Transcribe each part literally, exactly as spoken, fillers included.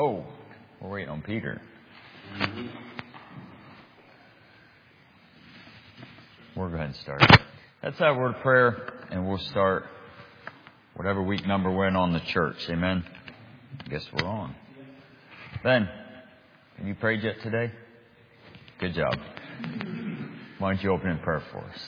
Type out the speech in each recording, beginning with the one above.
Oh, we're waiting on Peter. We'll go ahead and start. That's that word of prayer, and we'll start whatever week number we're in on the church. Amen. I guess we're on. Ben, have you prayed yet today? Good job. Why don't you open in prayer for us?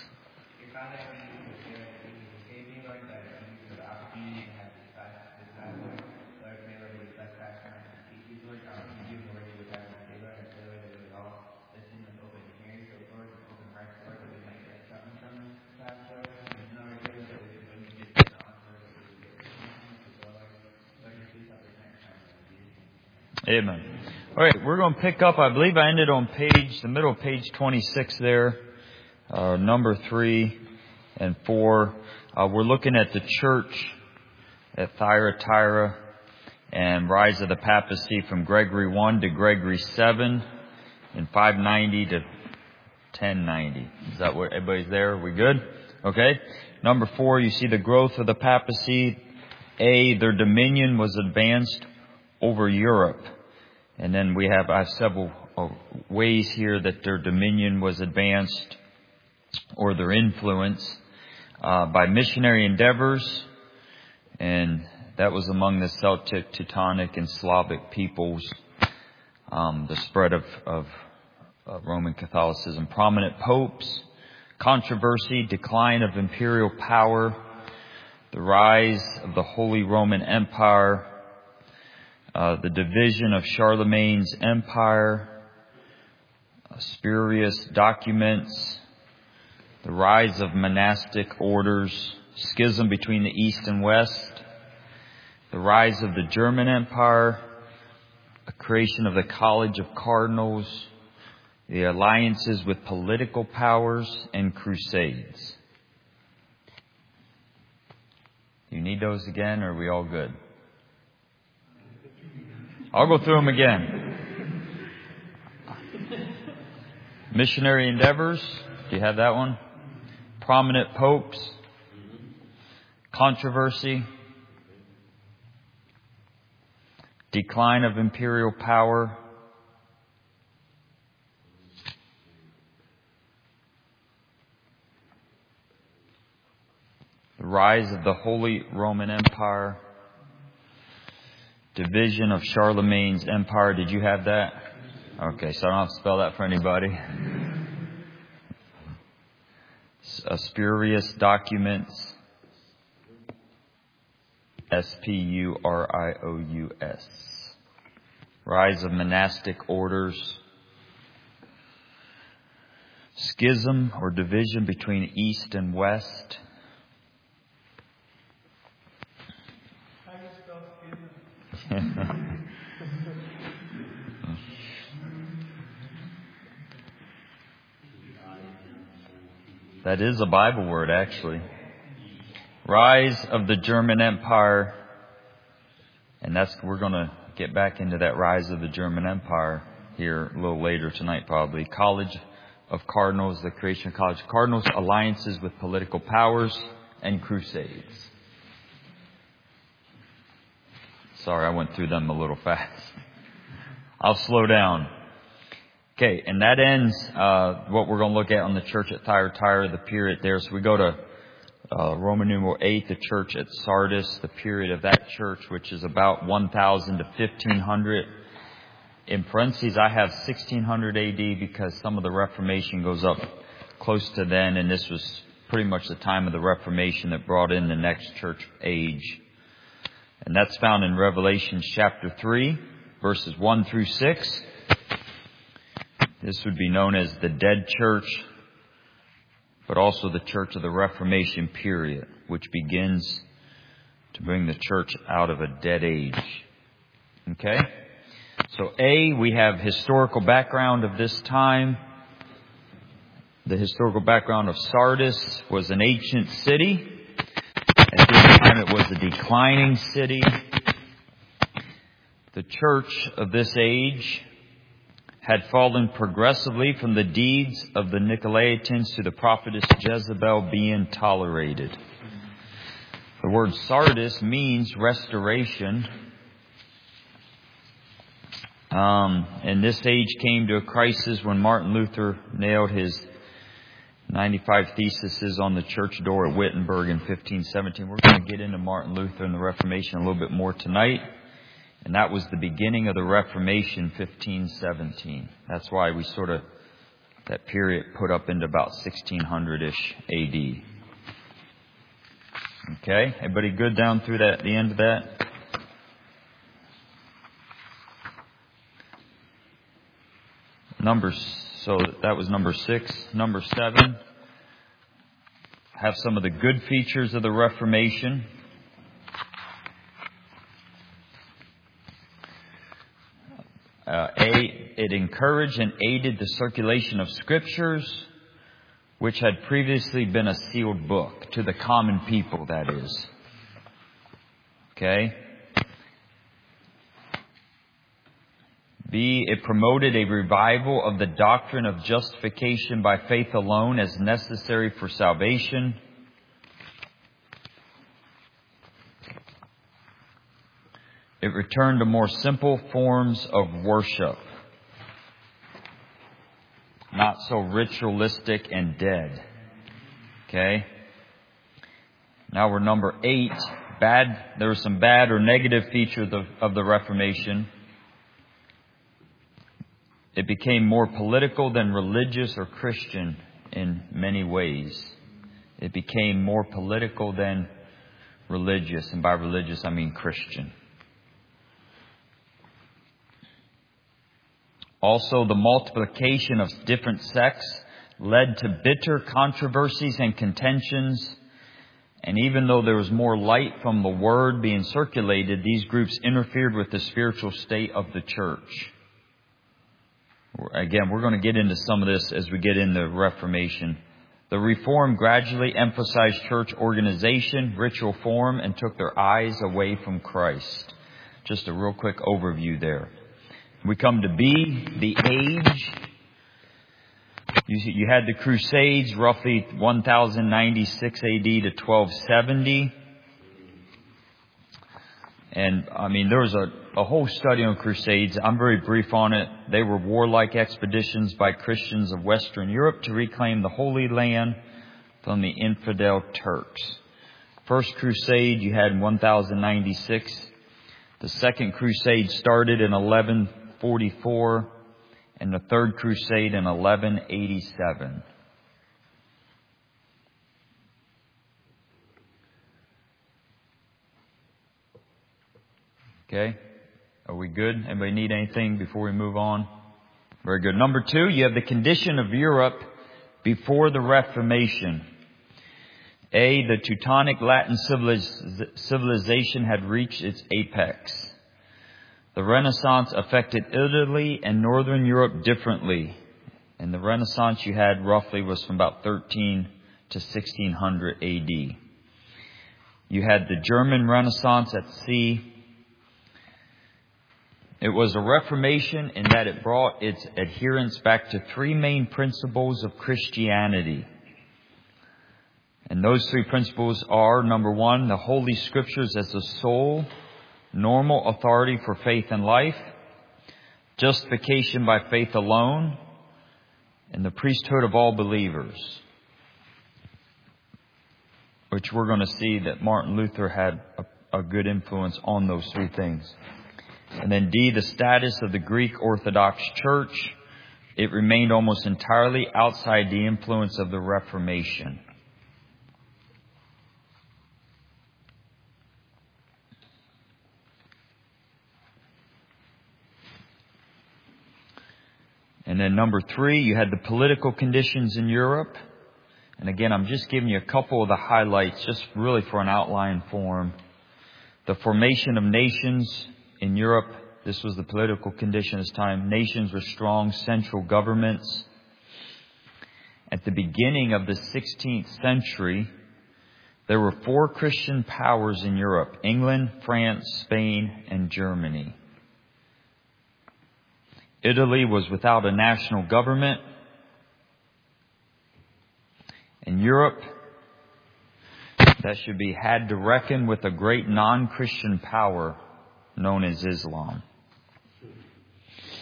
Amen. All right, we're going to pick up, I believe I ended on page, the middle of page twenty-six there, uh, number three and four. Uh, we're looking at the church at Thyatira and rise of the papacy from Gregory the First to Gregory the Seventh in five ninety to ten ninety. Is that what, everybody's there? Are we good? Okay. Number four, you see the growth of the papacy. A, their dominion was advanced over Europe. And then we have, I have several ways here that their dominion was advanced or their influence uh, by missionary endeavors. And that was among the Celtic, Teutonic, and Slavic peoples. Um, the spread of, of, of Roman Catholicism. Prominent popes, controversy, decline of imperial power, the rise of the Holy Roman Empire, Uh, the division of Charlemagne's empire, uh, spurious documents, the rise of monastic orders, schism between the East and West, the rise of the German Empire, the creation of the College of Cardinals, the alliances with political powers, and crusades. Do you need those again, or are we all good? I'll go through them again. Missionary endeavors. Do you have that one? Prominent popes. Controversy. Decline of imperial power. The rise of the Holy Roman Empire. Division of Charlemagne's empire. Did you have that? Okay, so I don't have to spell that for anybody. Uh, spurious documents. S P U R I O U S. Rise of monastic orders. Schism or division between East and West. That is a Bible word, actually. Rise of the German Empire. And that's, we're going to get back into that rise of the German Empire here a little later tonight, probably. College of Cardinals, the creation of College of Cardinals, alliances with political powers, and crusades. Sorry, I went through them a little fast. I'll slow down. Okay, and that ends uh what we're going to look at on the church at Thyatira, the period there. So we go to uh Roman numeral eight, the church at Sardis, the period of that church, which is about one thousand to fifteen hundred. In parentheses, I have sixteen hundred A D because some of the Reformation goes up close to then, and this was pretty much the time of the Reformation that brought in the next church age. And that's found in Revelation chapter three, verses one through six. This would be known as the dead church, but also the church of the Reformation period, which begins to bring the church out of a dead age. Okay? So A, we have historical background of this time. The historical background of Sardis was an ancient city. At this time it was a declining city. The church of this age had fallen progressively from the deeds of the Nicolaitans to the prophetess Jezebel being tolerated. The word Sardis means restoration. Um, and this age came to a crisis when Martin Luther nailed his ninety-five theses on the church door at Wittenberg in fifteen seventeen. We're going to get into Martin Luther and the Reformation a little bit more tonight. And that was the beginning of the Reformation, fifteen seventeen. That's why we sort of, that period put up into about sixteen hundred-ish A D. Okay? Everybody good down through that, the end of that? Numbers, so that was number six. Number seven, have some of the good features of the Reformation. Uh, A, it encouraged and aided the circulation of scriptures, which had previously been a sealed book to the common people, that is. Okay? B, it promoted a revival of the doctrine of justification by faith alone as necessary for salvation. It returned to more simple forms of worship, not so ritualistic and dead. Okay? Now we're number eight. Bad, there were some bad or negative features of, of the Reformation. It became more political than religious or Christian in many ways. It became more political than religious, and by religious I mean Christian. Also, the multiplication of different sects led to bitter controversies and contentions. And even though there was more light from the Word being circulated, these groups interfered with the spiritual state of the church. Again, we're going to get into some of this as we get into Reformation. The Reform gradually emphasized church organization, ritual form, and took their eyes away from Christ. Just a real quick overview there. We come to B, the age. You, you had the Crusades, roughly one thousand ninety-six A D to twelve seventy. And, I mean, there was a, a whole study on Crusades. I'm very brief on it. They were warlike expeditions by Christians of Western Europe to reclaim the Holy Land from the infidel Turks. First Crusade you had in one thousand ninety-six. The Second Crusade started in eleven forty-four, and the Third Crusade in eleven eighty-seven. Okay? Are we good? Anybody need anything before we move on? Very good. Number two, you have the condition of Europe before the Reformation. A, the Teutonic Latin civilization had reached its apex. The Renaissance affected Italy and Northern Europe differently. And the Renaissance you had roughly was from about thirteen to sixteen hundred A D. You had the German Renaissance at sea. It was a reformation in that it brought its adherents back to three main principles of Christianity. And those three principles are, number one, the Holy Scriptures as the sole, normal authority for faith and life, justification by faith alone, and the priesthood of all believers, which we're going to see that Martin Luther had a, a good influence on those three things. And then D, the status of the Greek Orthodox Church. It remained almost entirely outside the influence of the Reformation. And then number three, you had the political conditions in Europe. And again, I'm just giving you a couple of the highlights, just really for an outline form. The formation of nations in Europe. This was the political condition at this time. Nations with strong central governments. At the beginning of the sixteenth century, there were four Christian powers in Europe: England, France, Spain, and Germany. Italy was without a national government. And Europe, that should be, had to reckon with a great non-Christian power known as Islam.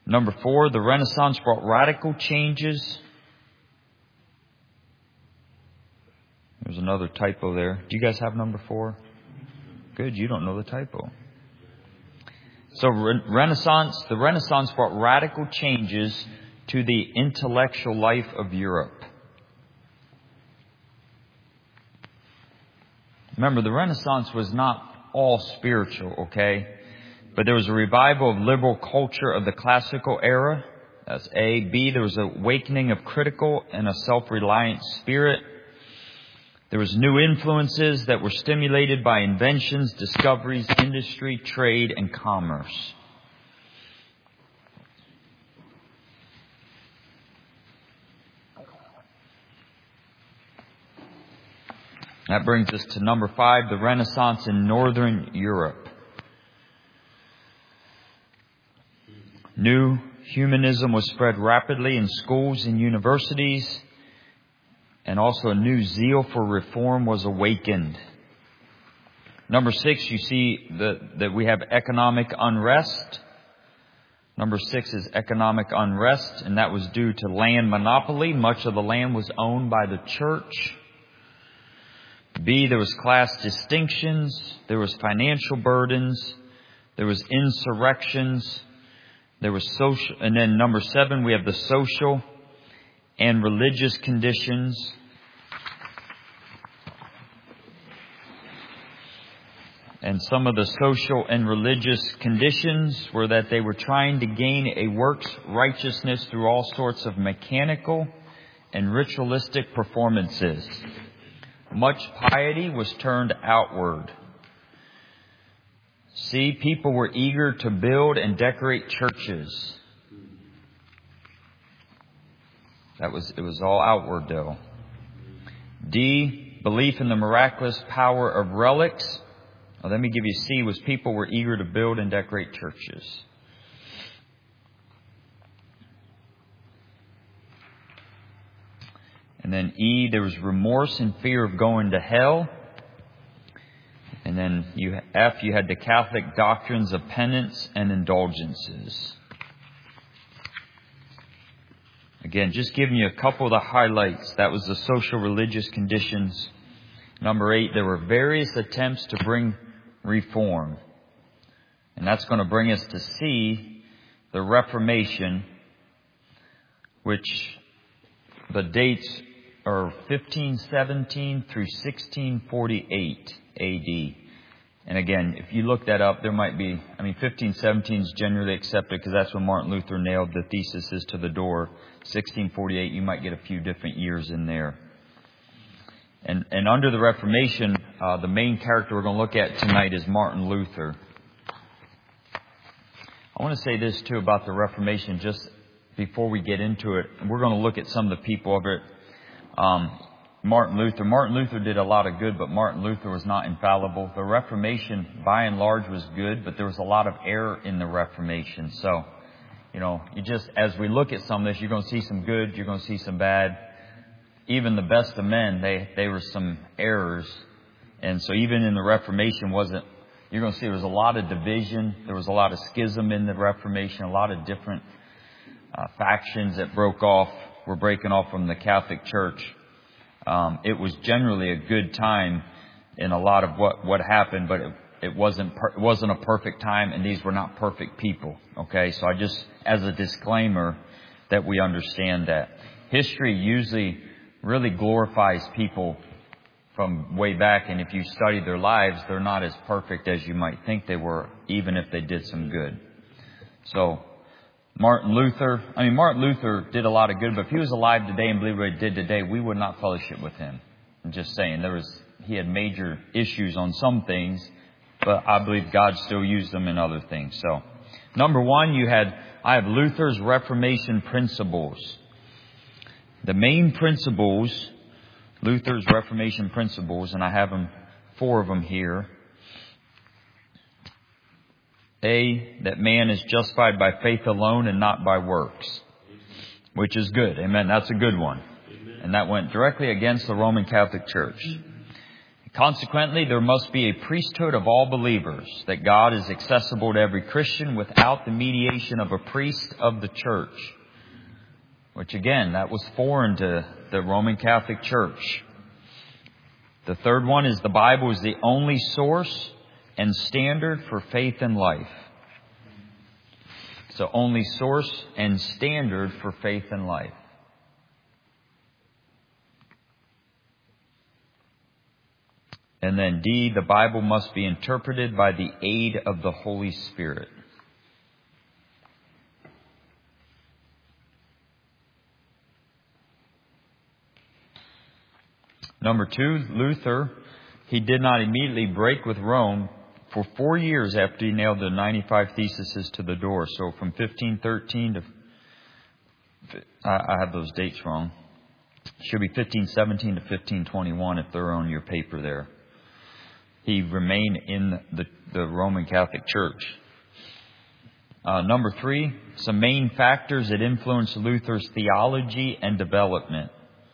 Number four, the Renaissance brought radical changes. There's another typo there. Do you guys have number four? Good, you don't know the typo. So re- Renaissance, the Renaissance brought radical changes to the intellectual life of Europe. Remember, the Renaissance was not all spiritual, okay? But there was a revival of liberal culture of the classical era. That's A. B. There was an awakening of critical and a self-reliant spirit. There was new influences that were stimulated by inventions, discoveries, industry, trade, and commerce. That brings us to number five, the Renaissance in Northern Europe. New humanism was spread rapidly in schools and universities, and also a new zeal for reform was awakened. Number six, you see that, that we have economic unrest. Number six is economic unrest, and that was due to land monopoly. Much of the land was owned by the church. B, there was class distinctions. There was financial burdens. There was insurrections. There was social, and then number seven, we have the social and religious conditions. And some of the social and religious conditions were that they were trying to gain a works righteousness through all sorts of mechanical and ritualistic performances. Much piety was turned outward. C, people were eager to build and decorate churches. That was, it was all outward though. D, belief in the miraculous power of relics. Well, let me give you C, was people were eager to build and decorate churches. And then E, there was remorse and fear of going to hell. And then you, F, you had the Catholic doctrines of penance and indulgences. Again, just giving you a couple of the highlights. That was the social religious conditions. Number eight, there were various attempts to bring reform. And that's going to bring us to C, the Reformation, which the dates are fifteen seventeen through sixteen forty-eight A D. And again, if you look that up, there might be, I mean, fifteen seventeen is generally accepted because that's when Martin Luther nailed the theses to the door. sixteen forty-eight, you might get a few different years in there. And, and under the Reformation, uh, the main character we're going to look at tonight is Martin Luther. I want to say this too about the Reformation just before we get into it. We're going to look at some of the people of it. Um, Martin Luther. Martin Luther did a lot of good, but Martin Luther was not infallible. The Reformation, by and large, was good, but there was a lot of error in the Reformation. So, you know, you just, as we look at some of this, you're going to see some good, you're going to see some bad. Even the best of men, they, they were some errors. And so even in the Reformation wasn't, you're going to see there was a lot of division. There was a lot of schism in the Reformation, a lot of different uh, factions that broke off, were breaking off from the Catholic Church. Um, it was generally a good time in a lot of what, what happened, but it, it wasn't per, it wasn't a perfect time, and these were not perfect people. Okay, so I just, as a disclaimer, that we understand that history usually really glorifies people from way back, and if you study their lives, they're not as perfect as you might think they were, even if they did some good. So, Martin Luther, I mean, Martin Luther did a lot of good, but if he was alive today and believed what he did today, we would not fellowship with him. I'm just saying, there was, he had major issues on some things, but I believe God still used them in other things. So, number one, you had, I have Luther's Reformation principles. The main principles, Luther's Reformation principles, and I have them, four of them here. A, that man is justified by faith alone and not by works, which is good. Amen. That's a good one. And that went directly against the Roman Catholic Church. Consequently, there must be a priesthood of all believers, that God is accessible to every Christian without the mediation of a priest of the church. Which again, that was foreign to the Roman Catholic Church. The third one is the Bible is the only source and standard for faith and life. So only source and standard for faith and life. And then D, the Bible must be interpreted by the aid of the Holy Spirit. Number two, Luther, he did not immediately break with Rome for four years after he nailed the ninety-five Theses to the door. So from fifteen thirteen to, I have those dates wrong. It should be fifteen seventeen to fifteen twenty-one if they're on your paper there. He remained in the, the Roman Catholic Church. Uh, number three, some main factors that influenced Luther's theology and development.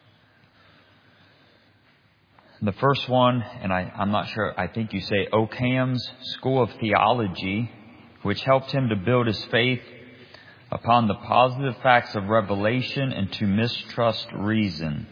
The first one, and I, I'm not sure, I think you say Ockham's School of Theology, which helped him to build his faith upon the positive facts of revelation and to mistrust reason.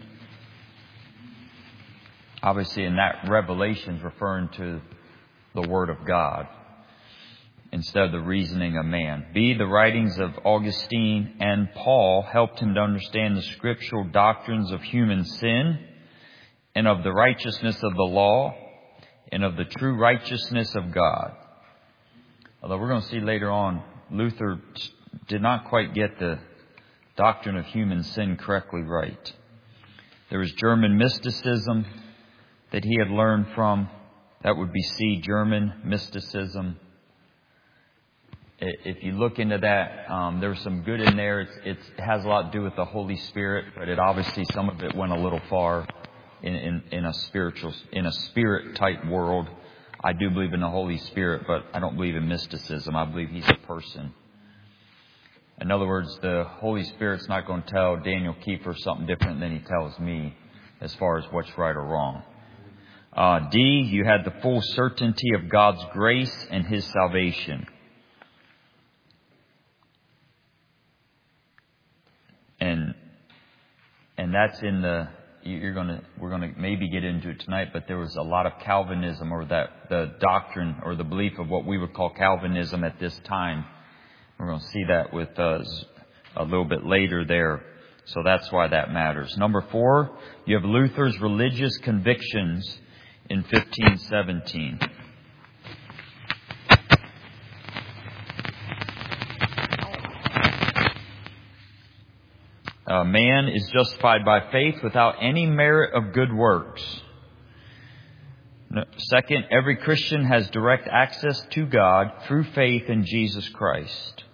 Obviously, in that revelation is referring to the Word of God instead of the reasoning of man. B, the writings of Augustine and Paul helped him to understand the scriptural doctrines of human sin and of the righteousness of the law and of the true righteousness of God. Although we're going to see later on, Luther did not quite get the doctrine of human sin correctly right. There was German mysticism that he had learned from. That would be C, German mysticism. If you look into that, um, there's some good in there. It's, it's, it has a lot to do with the Holy Spirit, but it obviously, some of it went a little far in, in, in a spiritual, in a spirit type world. I do believe in the Holy Spirit, but I don't believe in mysticism. I believe He's a person. In other words, the Holy Spirit's not going to tell Daniel Kiefer something different than He tells me as far as what's right or wrong. Uh, D, you had the full certainty of God's grace and His salvation. And, and that's in the, you're going to, we're going to maybe get into it tonight, but there was a lot of Calvinism, or that, the doctrine or the belief of what we would call Calvinism at this time. We're going to see that with us a little bit later there. So that's why that matters. Number four, you have Luther's religious convictions in fifteen seventeen. Uh, man is justified by faith without any merit of good works. Second, every Christian has direct access to God through faith in Jesus Christ.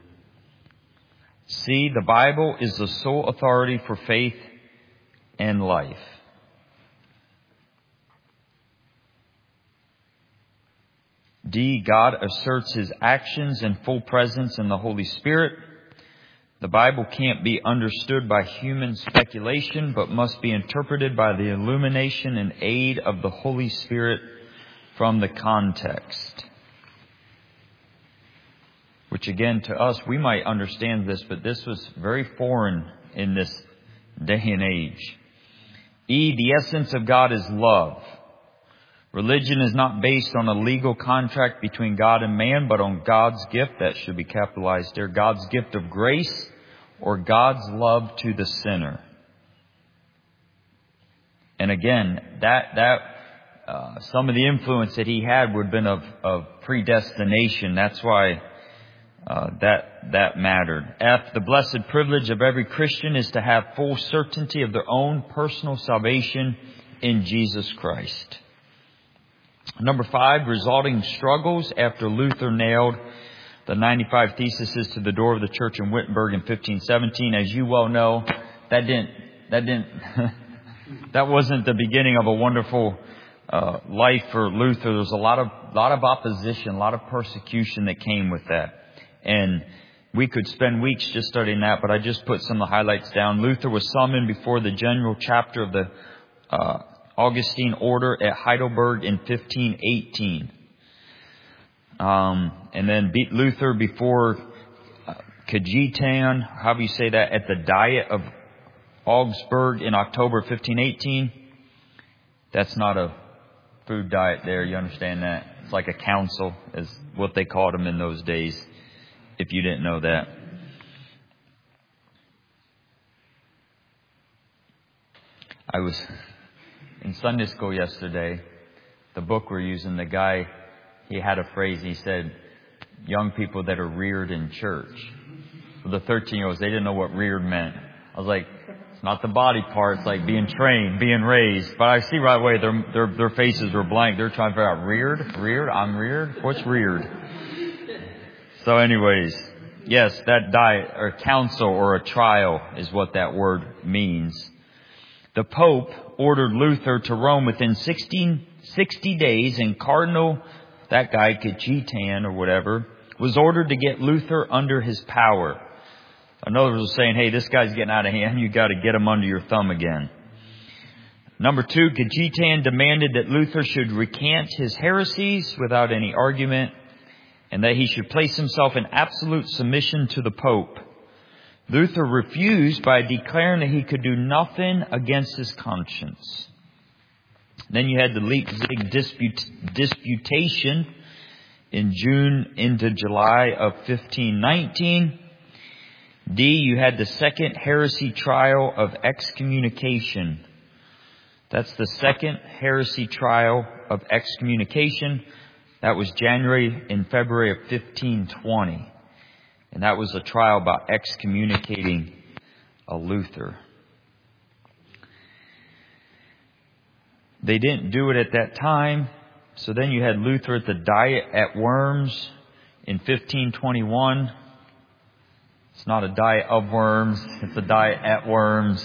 C, the Bible is the sole authority for faith and life. D, God asserts His actions and full presence in the Holy Spirit. The Bible can't be understood by human speculation, but must be interpreted by the illumination and aid of the Holy Spirit from the context. Which again, to us, we might understand this, but this was very foreign in this day and age. E, the essence of God is love. Religion is not based on a legal contract between God and man, but on God's gift, that should be capitalized there, God's gift of grace, or God's love to the sinner. And again, that that uh, some of the influence that he had would have been of, of predestination. That's why uh, that that mattered. F, the blessed privilege of every Christian is to have full certainty of their own personal salvation in Jesus Christ. Number five, resulting struggles after Luther nailed the ninety-five Theses to the door of the church in Wittenberg in fifteen seventeen. As you well know, that didn't, that didn't, that wasn't the beginning of a wonderful uh, life for Luther. There was a lot of, lot of opposition, a lot of persecution that came with that. And we could spend weeks just studying that, but I just put some of the highlights down. Luther was summoned before the general chapter of the uh, Augustine order at Heidelberg in fifteen eighteen. Um, and then Luther before uh, Cajetan, how do you say that, at the Diet of Augsburg in October fifteen eighteen. That's not a food diet there, you understand that? It's like a council, is what they called them in those days, if you didn't know that. I was in Sunday school yesterday. The book we're using, the guy, he had a phrase. He said, young people that are reared in church. For the thirteen-year-olds, they didn't know what reared meant. I was like, it's not the body part. It's like being trained, being raised. But I see right away their their, their faces were blank. They're trying to figure out reared, reared. I'm reared. What's reared? So, anyways, yes, that diet or council or a trial is what that word means. The Pope ordered Luther to Rome within sixteen, sixty days, and Cardinal, that guy, Cajetan or whatever, was ordered to get Luther under his power. Another was saying, hey, this guy's getting out of hand. You got to get him under your thumb again. Number two, Cajetan demanded that Luther should recant his heresies without any argument, and that he should place himself in absolute submission to the Pope. Luther refused by declaring that he could do nothing against his conscience. Then you had the Leipzig dispute, disputation in June into July of fifteen nineteen. D, you had the second heresy trial of excommunication. That's the second heresy trial of excommunication. That was January and February of fifteen twenty. And that was a trial about excommunicating a Luther. They didn't do it at that time. So then you had Luther at the Diet at Worms in fifteen twenty-one. It's not a diet of worms. It's a diet at Worms.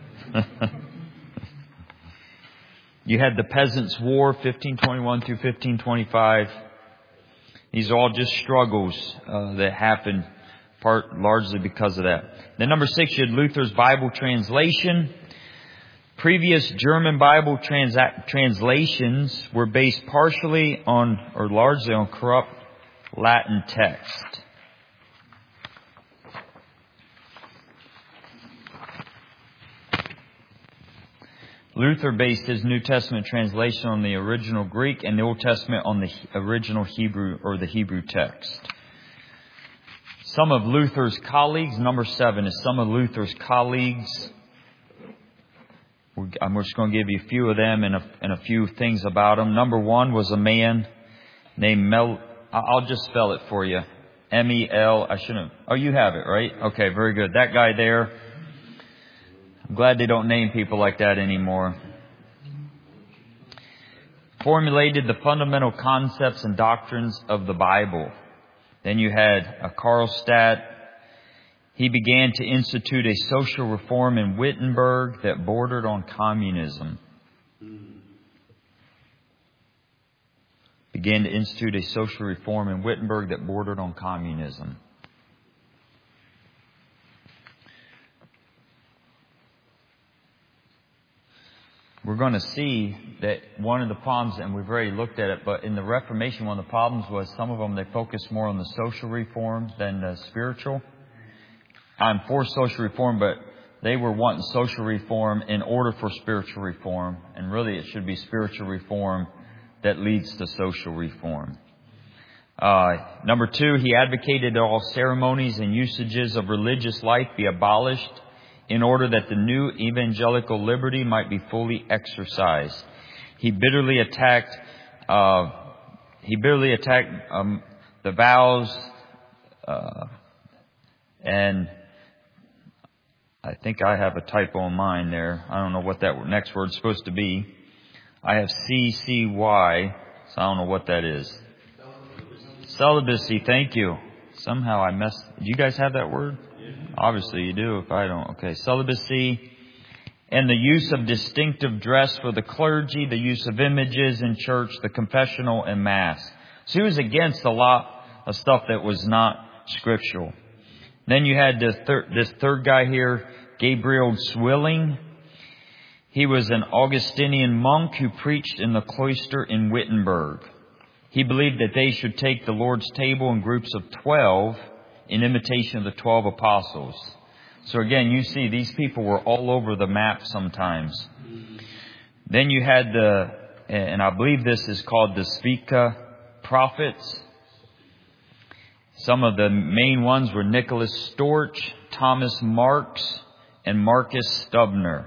You had the Peasants' War, fifteen twenty-one through fifteen twenty-five. These are all just struggles uh, that happened part largely because of that. Then number six, you had Luther's Bible translation. Previous German Bible transa- translations were based partially on, or largely on, corrupt Latin text. Luther based his New Testament translation on the original Greek and the Old Testament on the original Hebrew or the Hebrew text. Some of Luther's colleagues, number seven is some of Luther's colleagues. I'm just going to give you a few of them and a, and a few things about them. Number one was a man named Mel. I'll just spell it for you. M E L. I shouldn't. Oh, you have it, right? Okay, very good. That guy there. I'm glad they don't name people like that anymore. Formulated the fundamental concepts and doctrines of the Bible. Then you had a Karlstadt. He began to institute a social reform in Wittenberg that bordered on communism. Began to institute a social reform in Wittenberg that bordered on communism. We're going to see that one of the problems, and we've already looked at it, but in the Reformation, one of the problems was some of them, they focused more on the social reform than the spiritual. I'm for social reform, but they were wanting social reform in order for spiritual reform. And really it should be spiritual reform that leads to social reform. Uh, number two, he advocated that all ceremonies and usages of religious life be abolished in order that the new evangelical liberty might be fully exercised. He bitterly attacked, uh, he bitterly attacked um, the vows, uh, and I think I have a typo on mine there. I don't know what that next word's supposed to be. I have C C Y, so I don't know what that is. Celibacy, thank you. Somehow I messed. Do you guys have that word? Obviously you do, if I don't. Okay, celibacy and the use of distinctive dress for the clergy, the use of images in church, the confessional and mass. So he was against a lot of stuff that was not scriptural. Then you had this third, this third guy here, Gabriel Zwilling. He was an Augustinian monk who preached in the cloister in Wittenberg. He believed that they should take the Lord's table in groups of twelve in imitation of the twelve apostles. So again, you see these people were all over the map sometimes. Then you had the, and I believe this is called the Svika prophets. Some of the main ones were Nicholas Storch, Thomas Marks, and Marcus Stubner.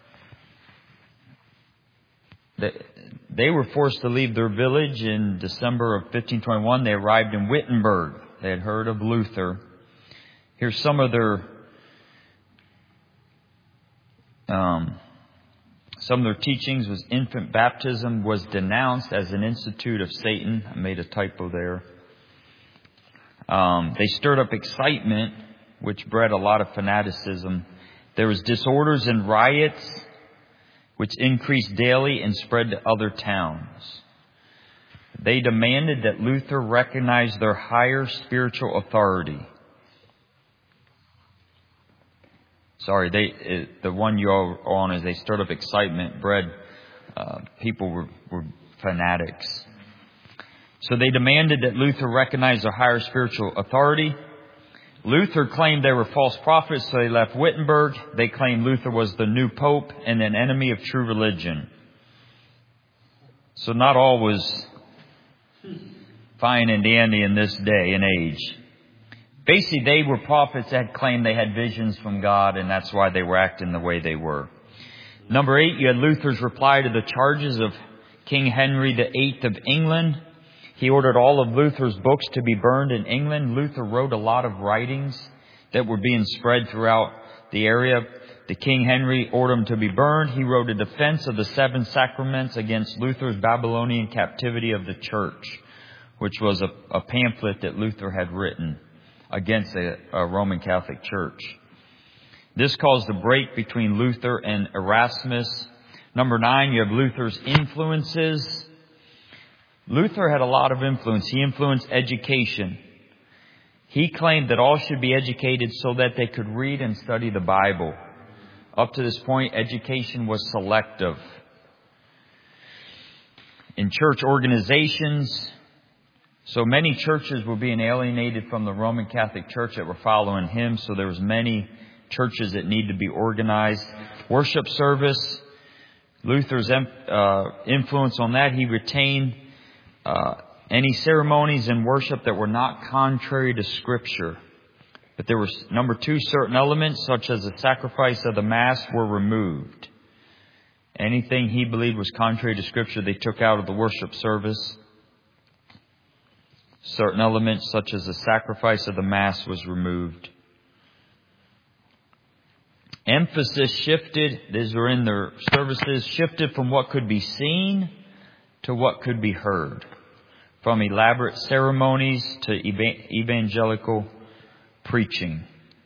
They were forced to leave their village in December of fifteen twenty-one. They arrived in Wittenberg. They had heard of Luther. Here's some of their um, some of their teachings was infant baptism was denounced as an institute of Satan. I made a typo there. Um, they stirred up excitement, which bred a lot of fanaticism. There was disorders and riots, which increased daily and spread to other towns. They demanded that Luther recognize their higher spiritual authority. Sorry, they the one you're on is they stirred up excitement, bred uh, people were, were fanatics. So they demanded that Luther recognize their higher spiritual authority. Luther claimed they were false prophets, so they left Wittenberg. They claimed Luther was the new pope and an enemy of true religion. So not all was fine and dandy in this day and age. Basically, they were prophets that claimed they had visions from God, and that's why they were acting the way they were. Number eight, you had Luther's reply to the charges of King Henry the Eighth of England. He ordered all of Luther's books to be burned in England. Luther wrote a lot of writings that were being spread throughout the area. The King Henry ordered them to be burned. He wrote a defense of the seven sacraments against Luther's Babylonian captivity of the church, which was a, a pamphlet that Luther had written against a, a Roman Catholic Church. This caused a break between Luther and Erasmus. Number nine, you have Luther's influences. Luther had a lot of influence. He influenced education. He claimed that all should be educated so that they could read and study the Bible. Up to this point, education was selective. In church organizations, so many churches were being alienated from the Roman Catholic Church that were following him. So there was many churches that need to be organized. Worship service, Luther's uh, influence on that, he retained Uh, any ceremonies and worship that were not contrary to Scripture. But there were, number two, certain elements such as the sacrifice of the Mass were removed. Anything he believed was contrary to Scripture, they took out of the worship service. Certain elements such as the sacrifice of the Mass was removed. Emphasis shifted, these were in their services, shifted from what could be seen to what could be heard. From elaborate ceremonies to evangelical preaching.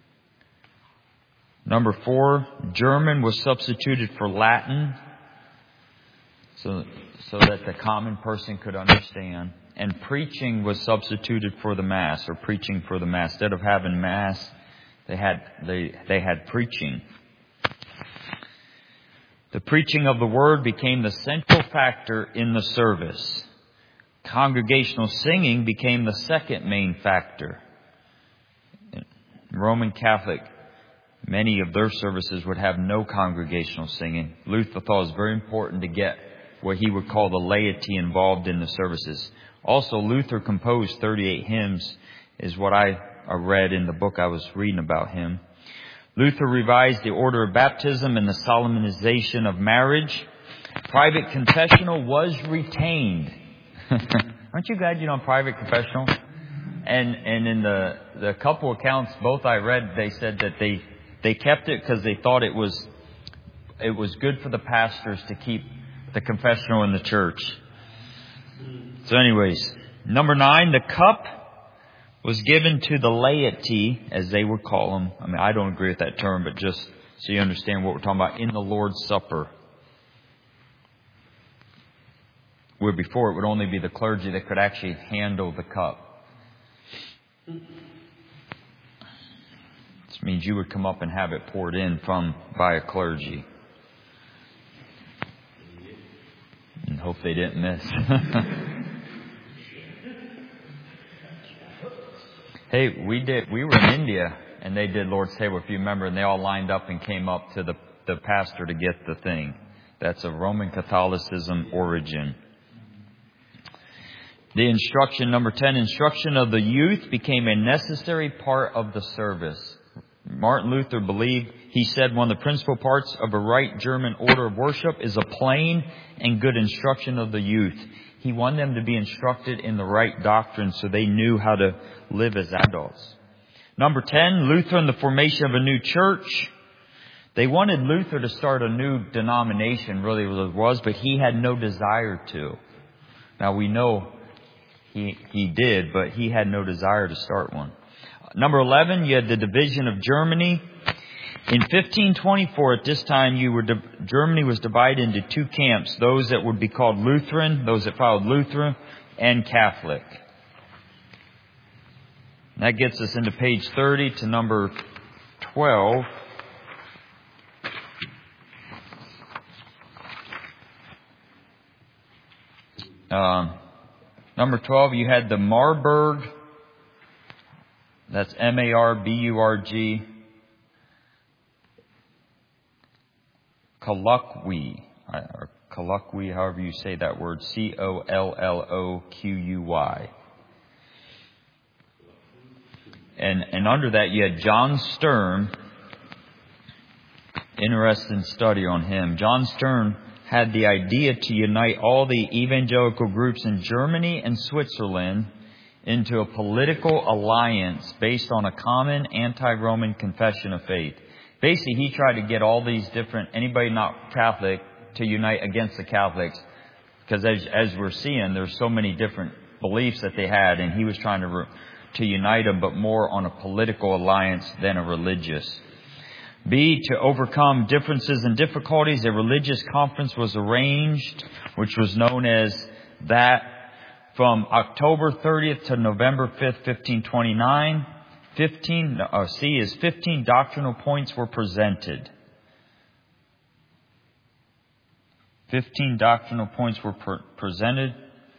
Number four, German was substituted for Latin so, so that the common person could understand. And preaching was substituted for the Mass, or preaching for the Mass. Instead of having Mass, they had, they, they had preaching. The preaching of the Word became the central factor in the service. Congregational singing became the second main factor. Roman Catholic, many of their services would have no congregational singing. Luther thought it was very important to get what he would call the laity involved in the services. Also, Luther composed thirty-eight hymns, is what I read in the book I was reading about him. Luther revised the order of baptism and the solemnization of marriage. Private confessional was retained. Aren't you glad you know private confessional? And and in the the couple accounts, both I read, they said that they they kept it because they thought it was it was good for the pastors to keep the confessional in the church. So, anyways, number nine, the cup was given to the laity, as they would call them. I mean, I don't agree with that term, but just so you understand what we're talking about, in the Lord's Supper. Where before it would only be the clergy that could actually handle the cup. This means you would come up and have it poured in from by a clergy. they didn't miss. Hey, we did, we were in India and they did Lord's Table, if you remember, and they all lined up and came up to the, the pastor to get the thing. That's a Roman Catholicism origin. The instruction, number ten, instruction of the youth became a necessary part of the service. Martin Luther believed, he said, one of the principal parts of a right German order of worship is a plain and good instruction of the youth. He wanted them to be instructed in the right doctrine so they knew how to live as adults. Number ten, Luther and the formation of a new church. They wanted Luther to start a new denomination, really what it was, but he had no desire to. Now we know he, he did, but he had no desire to start one. Number eleven, you had the division of Germany. In fifteen twenty-four, at this time, you were di- Germany was divided into two camps, those that would be called Lutheran, those that followed Luther, and Catholic. And that gets us into page thirty to number twelve. Um, number twelve, you had the Marburg. That's M A R B U R G. Colloquy, or colloquy, however you say that word, C O L L O Q U Y. And, and under that you had John Sturm. Interesting study on him. John Sturm had the idea to unite all the evangelical groups in Germany and Switzerland into a political alliance based on a common anti-Roman confession of faith. Basically, he tried to get all these different, anybody not Catholic, to unite against the Catholics. Because as, as we're seeing, there's so many different beliefs that they had, and he was trying to, re, to unite them, but more on a political alliance than a religious. B, to overcome differences and difficulties, a religious conference was arranged, which was known as that from October thirtieth to November fifth, fifteen twenty-nine. Fifteen, uh, C is fifteen doctrinal points were presented. Fifteen doctrinal points were pre- presented.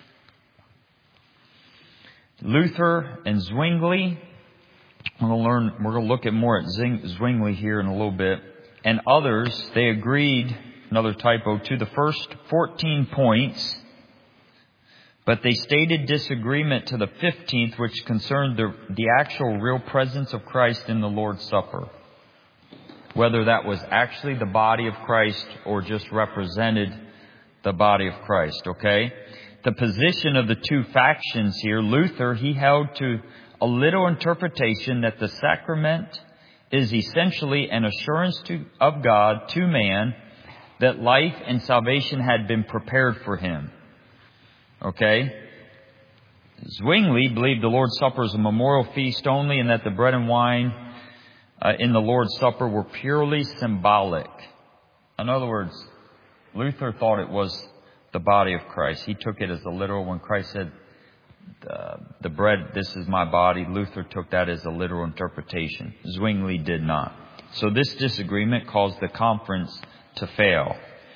Luther and Zwingli. We're going to learn. We're going to look at more at Zing, Zwingli here in a little bit. And others, they agreed. Another typo to the first fourteen points. But they stated disagreement to the fifteenth, which concerned the, the actual real presence of Christ in the Lord's Supper. Whether that was actually the body of Christ or just represented the body of Christ, okay? The position of the two factions here, Luther, he held to a literal interpretation that the sacrament is essentially an assurance to, of God to man that life and salvation had been prepared for him. Okay? Zwingli believed the Lord's Supper is a memorial feast only and that the bread and wine uh, in the Lord's Supper were purely symbolic. In other words, Luther thought it was the body of Christ. He took it as a literal. When Christ said, uh, the bread, this is my body, Luther took that as a literal interpretation. Zwingli did not. So this disagreement caused the conference to fail.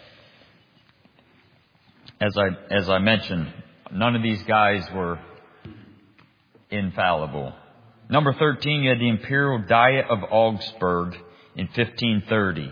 As I, as I mentioned, none of these guys were infallible. Number thirteen, you had the Imperial Diet of Augsburg in fifteen thirty.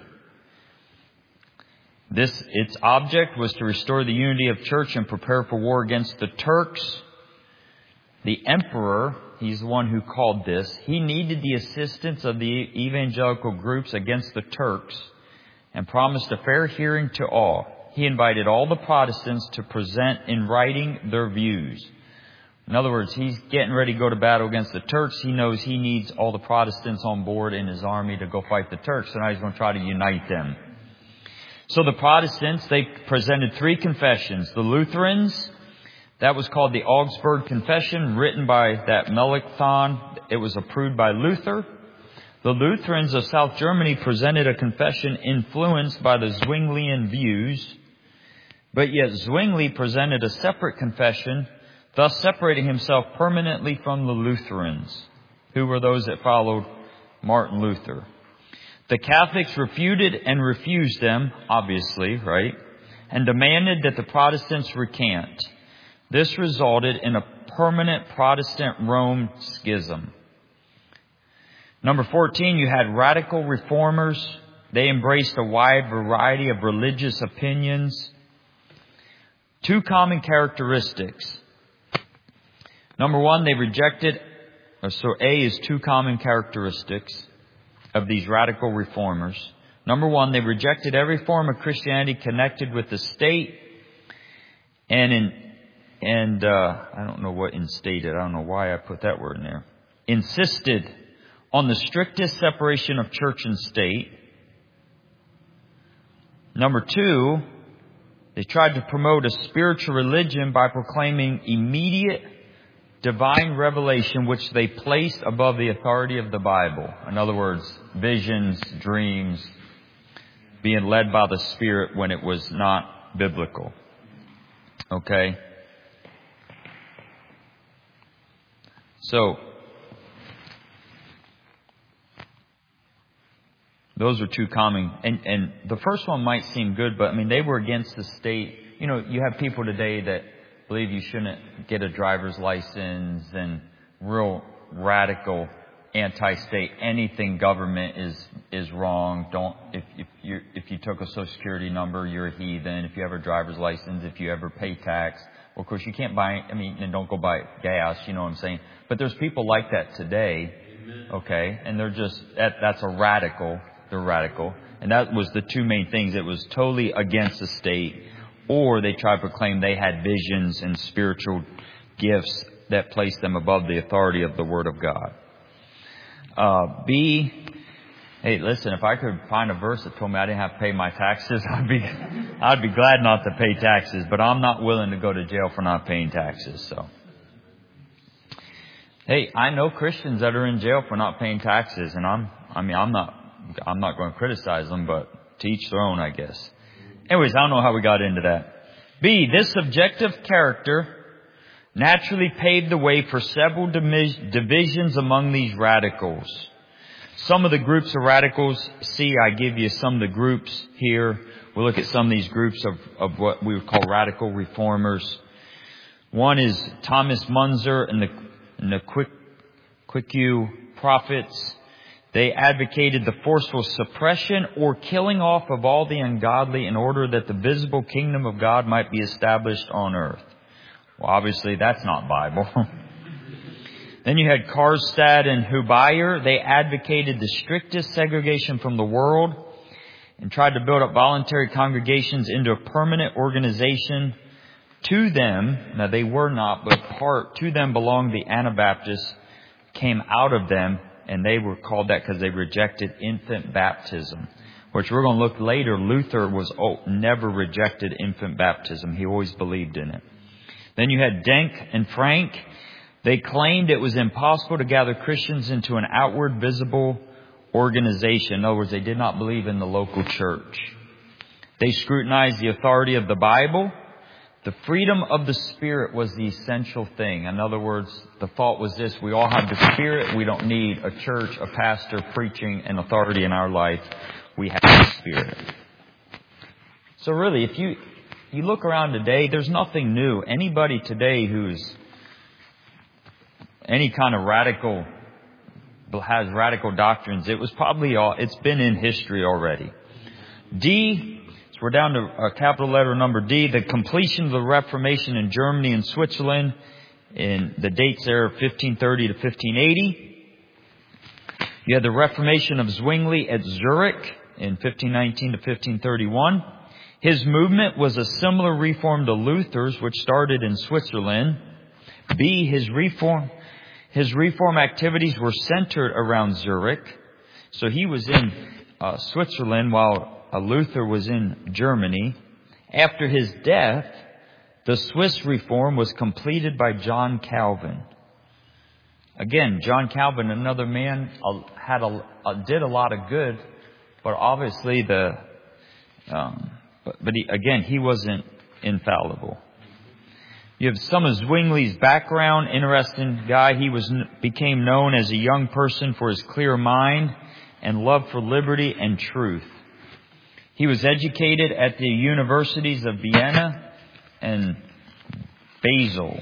This, its object was to restore the unity of church and prepare for war against the Turks. The emperor, he's the one who called this, he needed the assistance of the evangelical groups against the Turks and promised a fair hearing to all. He invited all the Protestants to present in writing their views. In other words, he's getting ready to go to battle against the Turks. He knows he needs all the Protestants on board in his army to go fight the Turks. So now he's going to try to unite them. So the Protestants, they presented three confessions. The Lutherans, that was called the Augsburg Confession, written by that Melanchthon. It was approved by Luther. The Lutherans of South Germany presented a confession influenced by the Zwinglian views. But yet Zwingli presented a separate confession, thus separating himself permanently from the Lutherans, who were those that followed Martin Luther. The Catholics refuted and refused them, obviously, right? and demanded that the Protestants recant. This resulted in a permanent Protestant Rome schism. Number fourteen, you had radical reformers. They embraced a wide variety of religious opinions. Two common characteristics. Number one, they rejected, so A is two common characteristics of these radical reformers. Number one, they rejected every form of Christianity connected with the state, and in and uh, I don't know what instated. I don't know why I put that word in there. Insisted on the strictest separation of church and state. Number two, they tried to promote a spiritual religion by proclaiming immediate divine revelation, which they placed above the authority of the Bible. In other words, visions, dreams, being led by the Spirit when it was not biblical. Okay? So, those are two common. And, and the first one might seem good, but I mean, they were against the state. You know, you have people today that believe you shouldn't get a driver's license, and real radical anti-state. Anything government is is wrong. Don't if if you if you took a Social Security number, you're a heathen. If you have a driver's license, if you ever pay tax, well, of course you can't buy. I mean, and don't go buy gas. You know what I'm saying? But there's people like that today. Okay, and they're just that that's a radical. They're radical, and that was the two main things. It was totally against the state. Or they tried to proclaim they had visions and spiritual gifts that placed them above the authority of the Word of God. Uh, B, hey, listen, if I could find a verse that told me I didn't have to pay my taxes, I'd be, I'd be glad not to pay taxes. But I'm not willing to go to jail for not paying taxes. So, hey, I know Christians that are in jail for not paying taxes, and I'm, I mean, I'm not, I'm not going to criticize them, but to each their own, I guess. Anyways, I don't know how we got into that. B, this subjective character naturally paved the way for several divisions among these radicals. Some of the groups of radicals, see, I give you some of the groups here. We'll look at some of these groups of, of what we would call radical reformers. One is Thomas Munzer and the, and the Quick, Quicue prophets. They advocated the forceful suppression or killing off of all the ungodly in order that the visible kingdom of God might be established on earth. Well, obviously that's not Bible. Then you had Karstad and Hubayer. They advocated the strictest segregation from the world and tried to build up voluntary congregations into a permanent organization. To them, now they were not, but part to them belonged the Anabaptists, came out of them. And they were called that because they rejected infant baptism, which we're going to look later. Luther was oh, never rejected infant baptism. He always believed in it. Then you had Denk and Frank. They claimed it was impossible to gather Christians into an outward visible organization. In other words, they did not believe in the local church. They scrutinized the authority of the Bible. The freedom of the Spirit was the essential thing. In other words, the thought was this: we all have the Spirit. We don't need a church, a pastor preaching an authority in our life. We have the Spirit. So really, if you you look around today, there's nothing new. Anybody today who's any kind of radical, has radical doctrines, it was probably all, it's been in history already. D, we're down to uh, capital letter number D, the completion of the Reformation in Germany and Switzerland. In the dates there, fifteen thirty to fifteen eighty. You had the Reformation of Zwingli at Zurich in fifteen nineteen to fifteen thirty-one. His movement was a similar reform to Luther's, which started in Switzerland. B, his reform, his reform activities were centered around Zurich. So he was in uh, Switzerland while Uh, Luther was in Germany. After his death, the Swiss reform was completed by John Calvin. Again, John Calvin, another man, uh, had a, uh, did a lot of good, but obviously the, um, but, but he, again, he wasn't infallible. You have some of Zwingli's background. Interesting guy. He was became known as a young person for his clear mind and love for liberty and truth. He was educated at the universities of Vienna and Basel.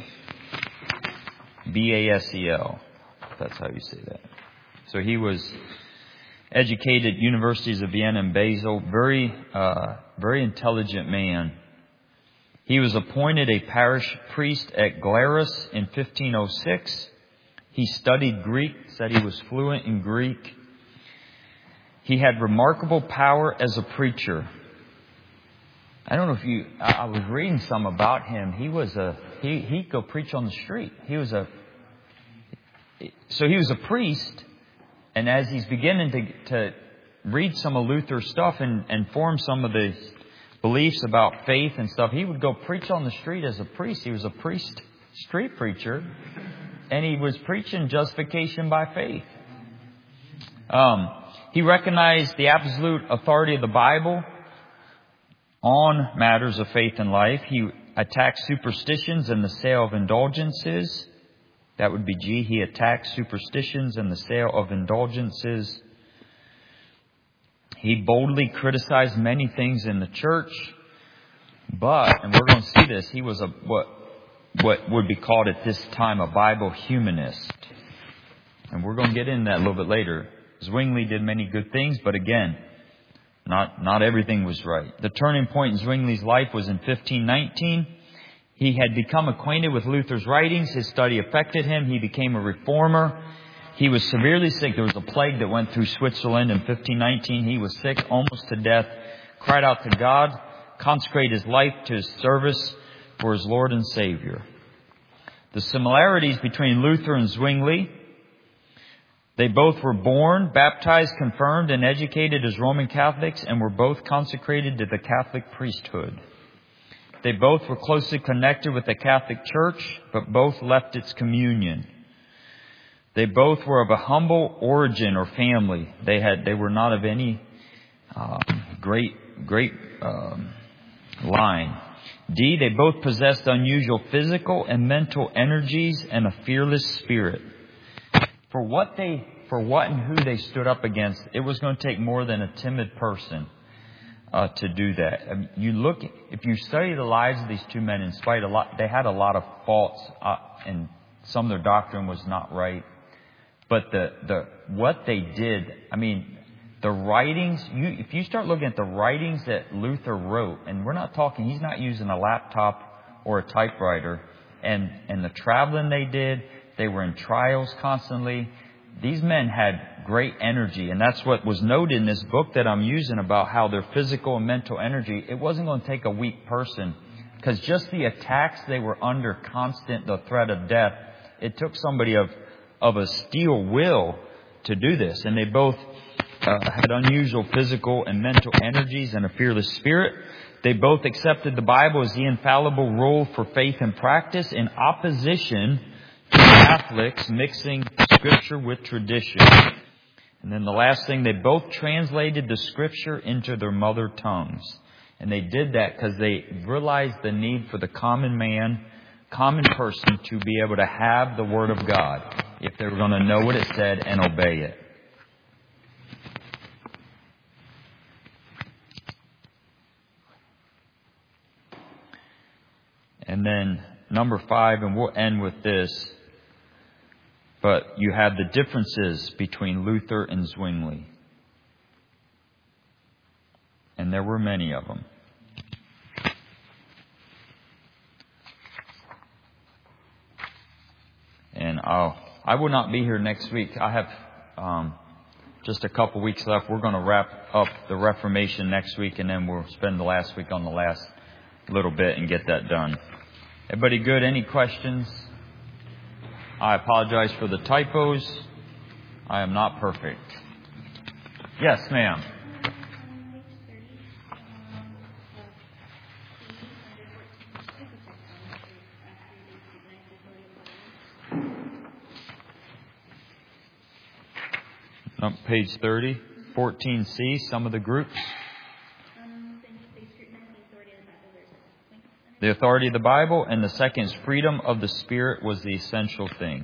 B A S E L. That's how you say that. So he was educated at universities of Vienna and Basel. Very, uh, very intelligent man. He was appointed a parish priest at Glarus in fifteen oh six. He studied Greek, said he was fluent in Greek. He had remarkable power as a preacher. I don't know if you, I was reading some about him. He was a, he, he'd go preach on the street. He was a, so he was a priest. And as he's beginning to, to read some of Luther's stuff and, and form some of the beliefs about faith and stuff, he would go preach on the street as a priest. He was a priest, street preacher. And he was preaching justification by faith. Um, he recognized the absolute authority of the Bible on matters of faith and life. He attacked superstitions and the sale of indulgences. That would be G. He attacked superstitions and the sale of indulgences. He boldly criticized many things in the church. But, and we're going to see this, he was a what what would be called at this time a Bible humanist. And we're going to get into that a little bit later. Zwingli did many good things, but again, not not everything was right. The turning point in Zwingli's life was in fifteen nineteen. He had become acquainted with Luther's writings. His study affected him. He became a reformer. He was severely sick. There was a plague that went through Switzerland in fifteen nineteen. He was sick, almost to death, cried out to God, consecrated his life to his service for his Lord and Savior. The similarities between Luther and Zwingli: they both were born, baptized, confirmed, and educated as Roman Catholics, and were both consecrated to the Catholic priesthood. They both were closely connected with the Catholic Church, but both left its communion. They both were of a humble origin or family. They had, they were not of any uh, great, great um, line. D, they both possessed unusual physical and mental energies and a fearless spirit. For what they, for what and who they stood up against, it was going to take more than a timid person uh, to do that. I mean, you look, if you study the lives of these two men, in spite of a lot, they had a lot of faults, uh, and some of their doctrine was not right. But the the what they did, I mean, the writings. You, if you start looking at the writings that Luther wrote, and we're not talking, he's not using a laptop or a typewriter, and and the traveling they did. They were in trials constantly. These men had great energy. And that's what was noted in this book that I'm using about how their physical and mental energy, it wasn't going to take a weak person. Because just the attacks they were under, constant, the threat of death, it took somebody of, of a steel will to do this. And they both uh, had unusual physical and mental energies and a fearless spirit. They both accepted the Bible as the infallible rule for faith and practice in opposition Catholics mixing Scripture with tradition. And then the last thing, they both translated the Scripture into their mother tongues. And they did that because they realized the need for the common man, common person to be able to have the Word of God if they were going to know what it said and obey it. And then number five, and we'll end with this. But you have the differences between Luther and Zwingli. And there were many of them. And I'll, I will not be here next week. I have um, just a couple weeks left. We're going to wrap up the Reformation next week, and then we'll spend the last week on the last little bit and get that done. Everybody good? Any questions? I apologize for the typos. I am not perfect. Yes, ma'am. On page thirty, fourteen C, some of the groups. The authority of the Bible, and the second is freedom of the Spirit was the essential thing.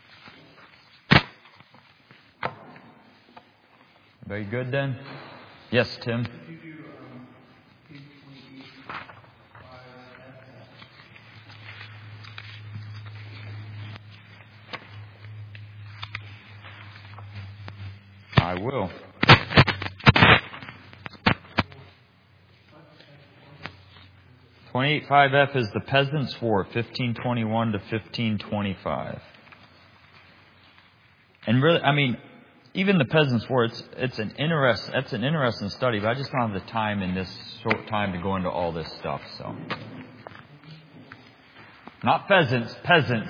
Very good then? Yes, Tim. I will. twenty-eight five F is the Peasants' War, fifteen twenty-one to fifteen twenty-five. And really, I mean, even the Peasants' War, it's it's an interest that's an interesting study, but I just don't have the time in this short time to go into all this stuff. So, not pheasants, peasants.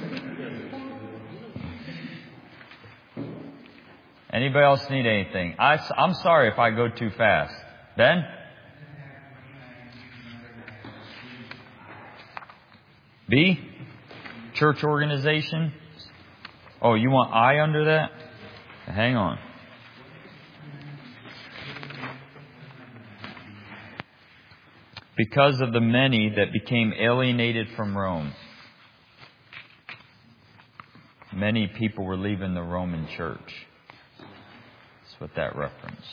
Anybody else need anything? I, I'm sorry if I go too fast. Ben? B? Church organization? Oh, you want I under that? Hang on. Because of the many that became alienated from Rome. Many people were leaving the Roman church. That's what that referenced.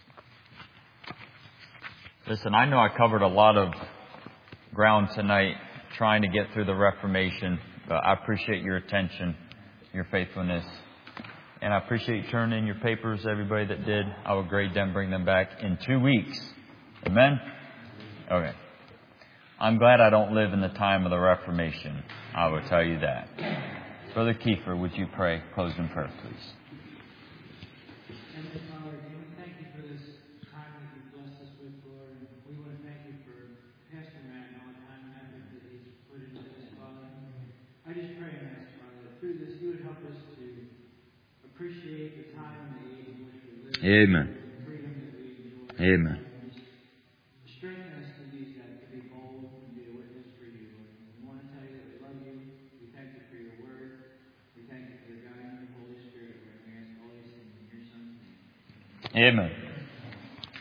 Listen, I know I covered a lot of ground tonight trying to get through the Reformation, but I appreciate your attention, your faithfulness. And I appreciate you turning in your papers, everybody that did. I will grade them, bring them back in two weeks. Amen? Okay. I'm glad I don't live in the time of the Reformation. I will tell you that. Brother Kiefer, would you pray? Close in prayer, please. Heavenly Father, again, we thank you for this time that you've blessed us with, Lord. And we want to thank you for Pastor Matt and all the time and effort that he's put into this, Father. I just pray and ask, Father, that through this you would help us to appreciate the time and the age in which we live. Amen. The freedom that we enjoy. Amen. Strengthen us to use that to be bold and be a witness for you, Lord. We want to tell you that we love you. We thank you for your word. We thank you for the guidance of the Holy Spirit. We ask all these things in your Son's name. Amen.